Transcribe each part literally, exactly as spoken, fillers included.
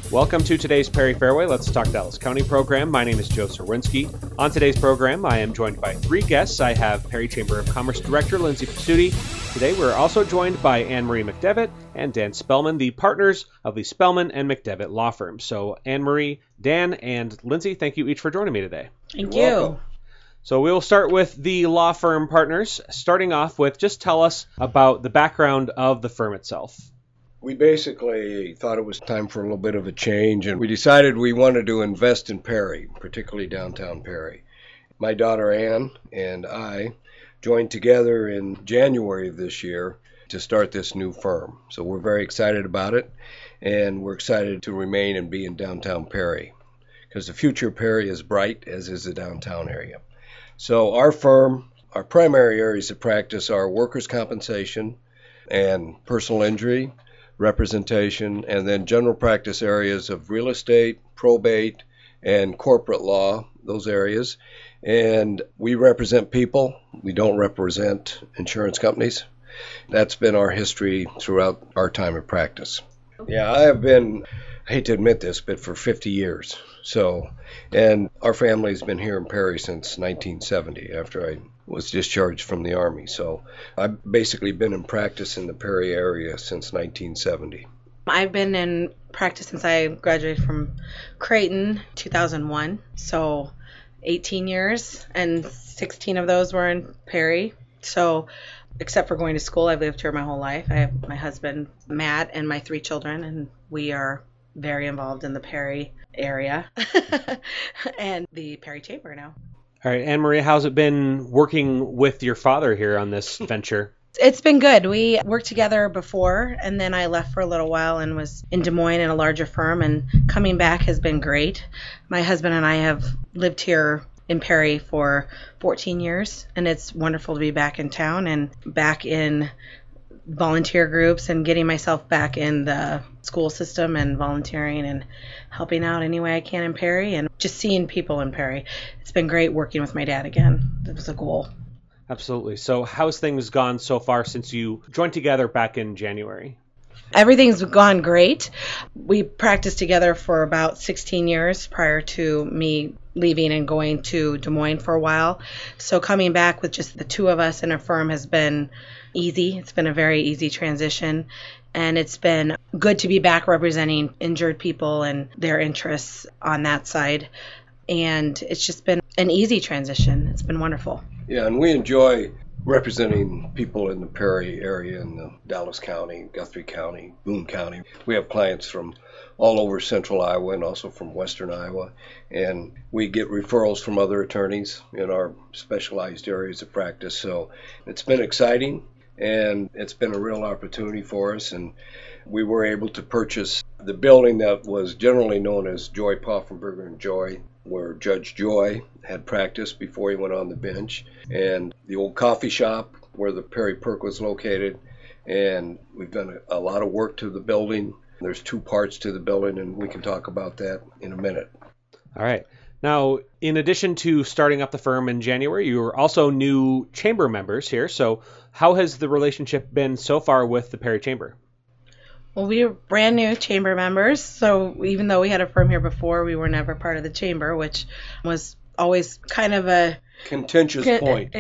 Welcome to today's Perry Fairway Let's Talk Dallas County program. My name is Joe Serwinski. On today's program, I am joined by three guests. I have Perry Chamber of Commerce Director Lindsay Pizzuti. Today, we're also joined by Anne-Marie McDevitt and Dan Spellman, the partners of the Spellman and McDevitt Law Firm. So, Anne-Marie, Dan, and Lindsay, thank you each for joining me today. Thank You're you. welcome. So we'll start with the law firm partners, starting off with just tell us about the background of the firm itself. We basically thought it was time for a little bit of a change, and we decided we wanted to invest in Perry, particularly downtown Perry. My daughter Ann and I joined together in January of this year to start this new firm. So we're very excited about it, and we're excited to remain and be in downtown Perry, because the future of Perry is bright, as is the downtown area. So our firm, our primary areas of practice are workers' compensation and personal injury, representation, and then general practice areas of real estate, probate, and corporate law, those areas. And we represent people. We don't represent insurance companies. That's been our history throughout our time of practice. Yeah, I have been, I hate to admit this, but for fifty years. So, and our family's been here in Perry since nineteen seventy, after I was discharged from the Army. So I've basically been in practice in the Perry area since nineteen seventy. I've been in practice since I graduated from Creighton, two thousand one. So eighteen years, and sixteen of those were in Perry. So except for going to school, I've lived here my whole life. I have my husband, Matt, and my three children, and we are very involved in the Perry area and the Perry Chamber now. All right, Anne-Marie, how's it been working with your father here on this venture? It's been good. We worked together before, and then I left for a little while and was in Des Moines in a larger firm, and coming back has been great. My husband and I have lived here in Perry for fourteen years, and it's wonderful to be back in town and back in volunteer groups and getting myself back in the school system and volunteering and helping out any way I can in Perry and just seeing people in Perry. It's been great working with my dad again. That was a goal. Absolutely. So how's things gone so far since you joined together back in January? Everything's gone great. We practiced together for about sixteen years prior to me leaving and going to Des Moines for a while. So coming back with just the two of us in a firm has been easy. It's been a very easy transition, and it's been good to be back representing injured people and their interests on that side. And it's just been an easy transition. It's been wonderful. Yeah, and we enjoy representing people in the Perry area, in the Dallas County, Guthrie County, Boone County. We have clients from all over central Iowa and also from western Iowa, and we get referrals from other attorneys in our specialized areas of practice. So it's been exciting, and it's been a real opportunity for us, and we were able to purchase the building that was generally known as Joy Poffenberger and Joy, where Judge Joy had practiced before he went on the bench, and the old coffee shop where the Perry Perk was located. And we've done a, a lot of work to the building. There's two parts to the building, and we can talk about that in a minute. All right. Now, in addition to starting up the firm in January, you were also new chamber members here. So how has the relationship been so far with the Perry Chamber? Well, we were brand new chamber members, so even though we had a firm here before, we were never part of the chamber, which was always kind of a contentious point.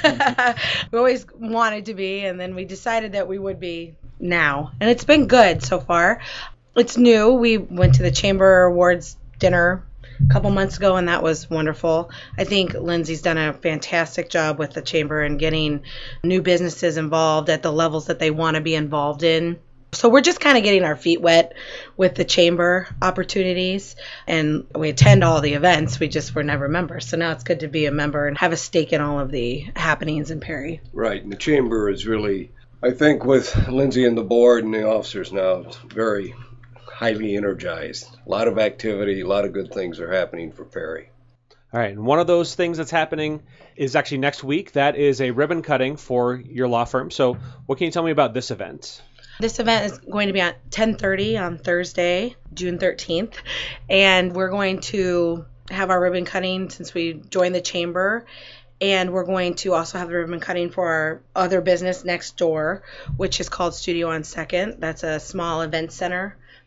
We always wanted to be, and then we decided that we would be now. And it's been good so far. It's new. We went to the Chamber Awards dinner a couple months ago, and that was wonderful. I think Lindsay's done a fantastic job with the chamber and getting new businesses involved at the levels that they want to be involved in. So we're just kind of getting our feet wet with the chamber opportunities, and we attend all the events. We just were never members. So now it's good to be a member and have a stake in all of the happenings in Perry. Right, and the chamber is really, I think with Lindsay and the board and the officers now, it's very highly energized. A lot of activity, a lot of good things are happening for Perry. All right, and one of those things that's happening is actually next week. That is a ribbon cutting for your law firm. So what can you tell me about this event? This event is going to be at ten thirty on Thursday, June thirteenth, and we're going to have our ribbon cutting since we joined the chamber, and we're going to also have the ribbon cutting for our other business next door, which is called Studio on Second. That's a small event center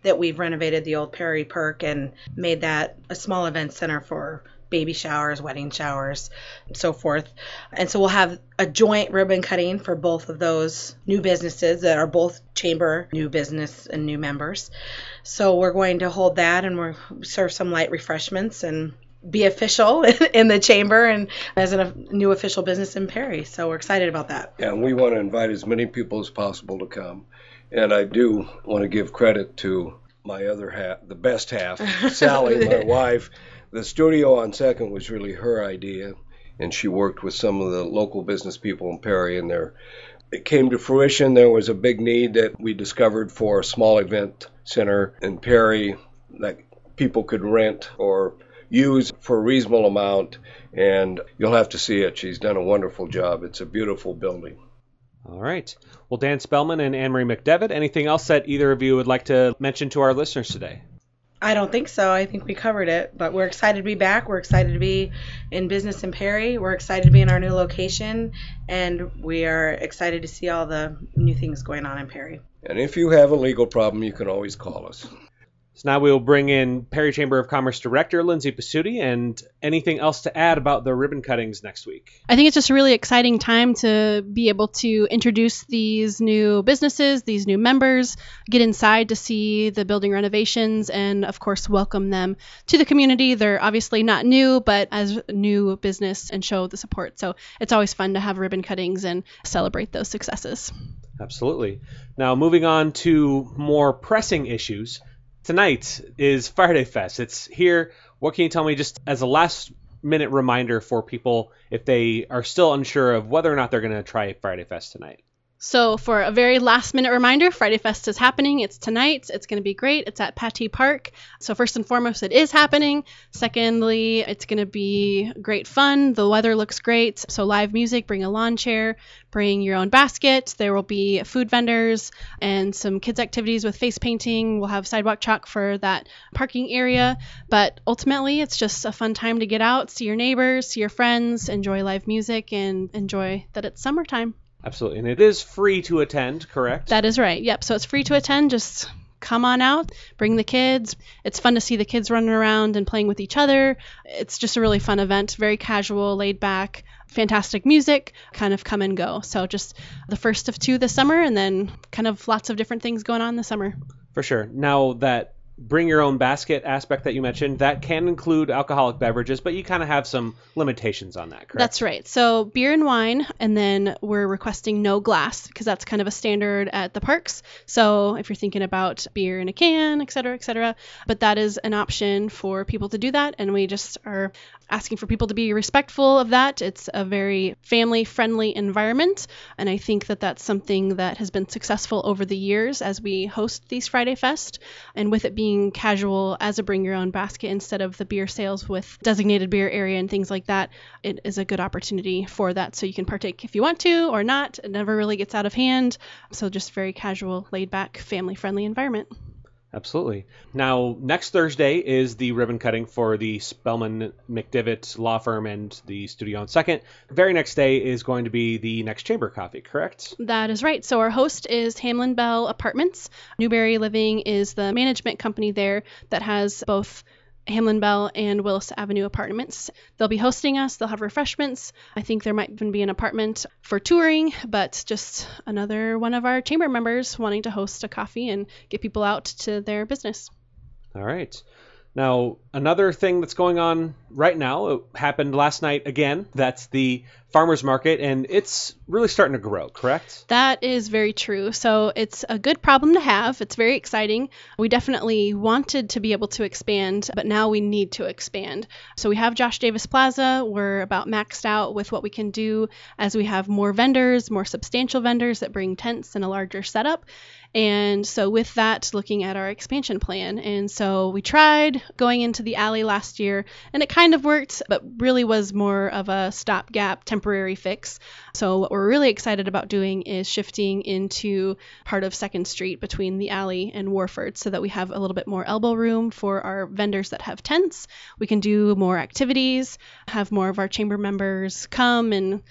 that we've renovated the old Perry Perk and made that a small event center for baby showers, wedding showers, so forth. And so we'll have a joint ribbon cutting for both of those new businesses that are both chamber new business and new members. So we're going to hold that, and we'll serve some light refreshments and be official in the chamber and as a new official business in Perry. So we're excited about that. Yeah, and we want to invite as many people as possible to come. And I do want to give credit to my other half, the best half, Sally, my wife. The studio on Second was really her idea, and she worked with some of the local business people in Perry, and there it came to fruition. There was a big need that we discovered for a small event center in Perry that people could rent or use for a reasonable amount, and you'll have to see it. She's done a wonderful job. It's a beautiful building. All right. Well, Dan Spellman and Anne Marie McDevitt, anything else that either of you would like to mention to our listeners today? I don't think so. I think we covered it, but we're excited to be back. We're excited to be in business in Perry. We're excited to be in our new location, and we are excited to see all the new things going on in Perry. And if you have a legal problem, you can always call us. So now we will bring in Perry Chamber of Commerce Director Lindsay Pasuti, and anything else to add about the ribbon cuttings next week? I think it's just a really exciting time to be able to introduce these new businesses, these new members, get inside to see the building renovations, and of course welcome them to the community. They're obviously not new, but as a new business, and show the support. So it's always fun to have ribbon cuttings and celebrate those successes. Absolutely. Now moving on to more pressing issues. Tonight is Friday Fest. It's here. What can you tell me just as a last minute reminder for people if they are still unsure of whether or not they're going to try Friday Fest tonight? So for a very last minute reminder, Friday Fest is happening. It's tonight. It's going to be great. It's at Pattee Park. So first and foremost, it is happening. Secondly, it's going to be great fun. The weather looks great. So live music, bring a lawn chair, bring your own basket. There will be food vendors and some kids activities with face painting. We'll have sidewalk chalk for that parking area. But ultimately, it's just a fun time to get out, see your neighbors, see your friends, enjoy live music, and enjoy that it's summertime. Absolutely. And it is free to attend, correct? That is right. Yep. So it's free to attend. Just come on out, bring the kids. It's fun to see the kids running around and playing with each other. It's just a really fun event, very casual, laid back, fantastic music, kind of come and go. So just the first of two this summer, and then kind of lots of different things going on this summer. For sure. Now that bring your own basket aspect that you mentioned, that can include alcoholic beverages, but you kind of have some limitations on that, correct? That's right. So beer and wine, and then we're requesting no glass because that's kind of a standard at the parks. So if you're thinking about beer in a can, et cetera, et cetera, but that is an option for people to do that. And we just are asking for people to be respectful of that. It's a very family-friendly environment, and I think that that's something that has been successful over the years as we host these Friday Fest, and with it being casual as a bring your own basket instead of the beer sales with designated beer area and things like that, it is a good opportunity for that. So you can partake if you want to or not. It never really gets out of hand. So just very casual, laid back, family-friendly environment. Absolutely. Now, next Thursday is the ribbon cutting for the Spellman McDevitt law firm and the studio on Second. The very next day is going to be the next Chamber Coffee, correct? That is right. So our host is Hamlin Bell Apartments. Newberry Living is the management company there that has both Hamlin Bell and Willis Avenue Apartments. They'll be hosting us. They'll have refreshments. I think there might even be an apartment for touring, but just another one of our chamber members wanting to host a coffee and get people out to their business. All right. Now, another thing that's going on right now, it happened last night again, that's the farmers market, and it's really starting to grow, correct? That is very true. So it's a good problem to have. It's very exciting. We definitely wanted to be able to expand, but now we need to expand. So we have Josh Davis Plaza. We're about maxed out with what we can do as we have more vendors, more substantial vendors that bring tents and a larger setup. And so with that, looking at our expansion plan. And so we tried going into the alley last year, and it kind of worked, but really was more of a stopgap temporary fix. So what we're really excited about doing is shifting into part of Second Street between the alley and Warford so that we have a little bit more elbow room for our vendors that have tents. We can do more activities, have more of our chamber members come and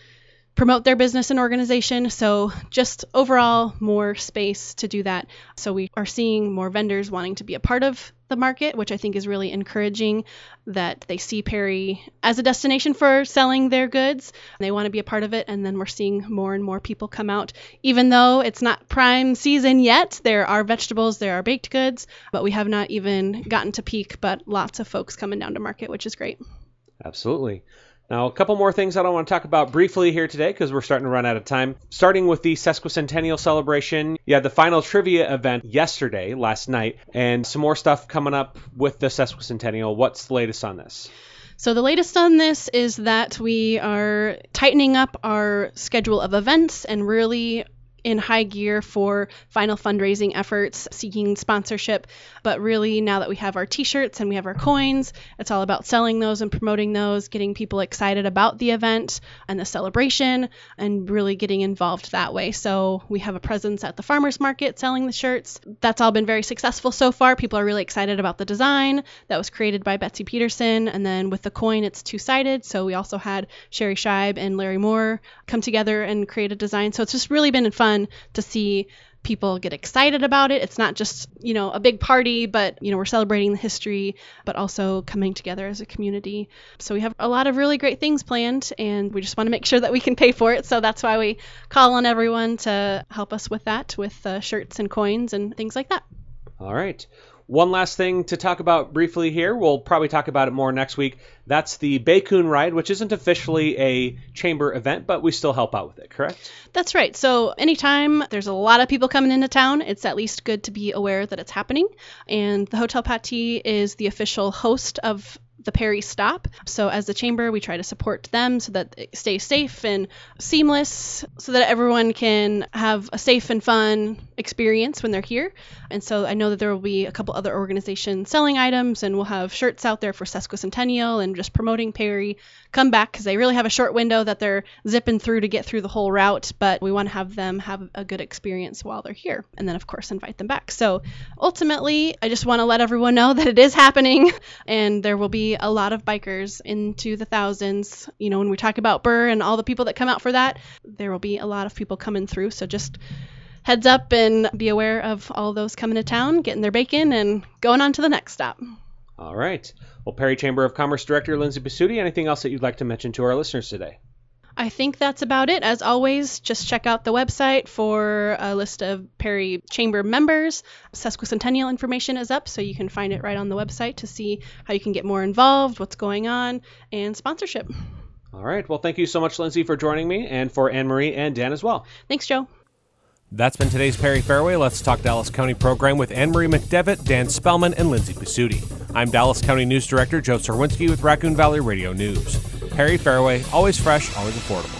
promote their business and organization. So just overall more space to do that. So we are seeing more vendors wanting to be a part of the market, which I think is really encouraging, that they see Perry as a destination for selling their goods. They want to be a part of it. And then we're seeing more and more people come out, even though it's not prime season yet. There are vegetables, there are baked goods, but we have not even gotten to peak, but lots of folks coming down to market, which is great. Absolutely. Now, a couple more things I don't want to talk about briefly here today because we're starting to run out of time. Starting with the sesquicentennial celebration, you had the final trivia event yesterday, last night, and some more stuff coming up with the sesquicentennial. What's the latest on this? So the latest on this is that we are tightening up our schedule of events and really in high gear for final fundraising efforts, seeking sponsorship. But really, now that we have our t-shirts and we have our coins, it's all about selling those and promoting those, getting people excited about the event and the celebration, and really getting involved that way. So we have a presence at the farmers market selling the shirts. That's all been very successful so far. People are really excited about the design that was created by Betsy Peterson. And then with the coin, it's two-sided. So we also had Sherry Scheib and Larry Moore come together and create a design. So it's just really been fun to see people get excited about it. It's not just, you know, a big party, but, you know, we're celebrating the history, but also coming together as a community. So we have a lot of really great things planned, and we just want to make sure that we can pay for it. So that's why we call on everyone to help us with that, with uh, shirts and coins and things like that. All right. One last thing to talk about briefly here. We'll probably talk about it more next week. That's the Bacon Ride, which isn't officially a chamber event, but we still help out with it, correct? That's right. So anytime there's a lot of people coming into town, it's at least good to be aware that it's happening. And the Hotel Pattee is the official host of the Perry stop. So as the chamber, we try to support them so that it stays safe and seamless, so that everyone can have a safe and fun experience when they're here. And so I know that there will be a couple other organizations selling items, and we'll have shirts out there for sesquicentennial and just promoting Perry. Come back, because they really have a short window that they're zipping through to get through the whole route, but we want to have them have a good experience while they're here, and then of course invite them back. So ultimately, I just want to let everyone know that it is happening, and there will be a lot of bikers into the thousands. You know, when we talk about Burr and all the people that come out for that, there will be a lot of people coming through. So just heads up and be aware of all those coming to town, getting their bacon and going on to the next stop. All right. Well, Perry Chamber of Commerce Director Lindsay Pasuti, anything else that you'd like to mention to our listeners today? I think that's about it. As always, just check out the website for a list of Perry Chamber members. Sesquicentennial information is up, so you can find it right on the website to see how you can get more involved, what's going on, and sponsorship. All right. Well, thank you so much, Lindsay, for joining me, and for Anne-Marie and Dan as well. Thanks, Joe. That's been today's Perry Fairway Let's Talk Dallas County program with Anne-Marie McDevitt, Dan Spellman, and Lindsay Pasuti. I'm Dallas County News Director Joe Serwinski with Raccoon Valley Radio News. Perry Fairway, always fresh, always affordable.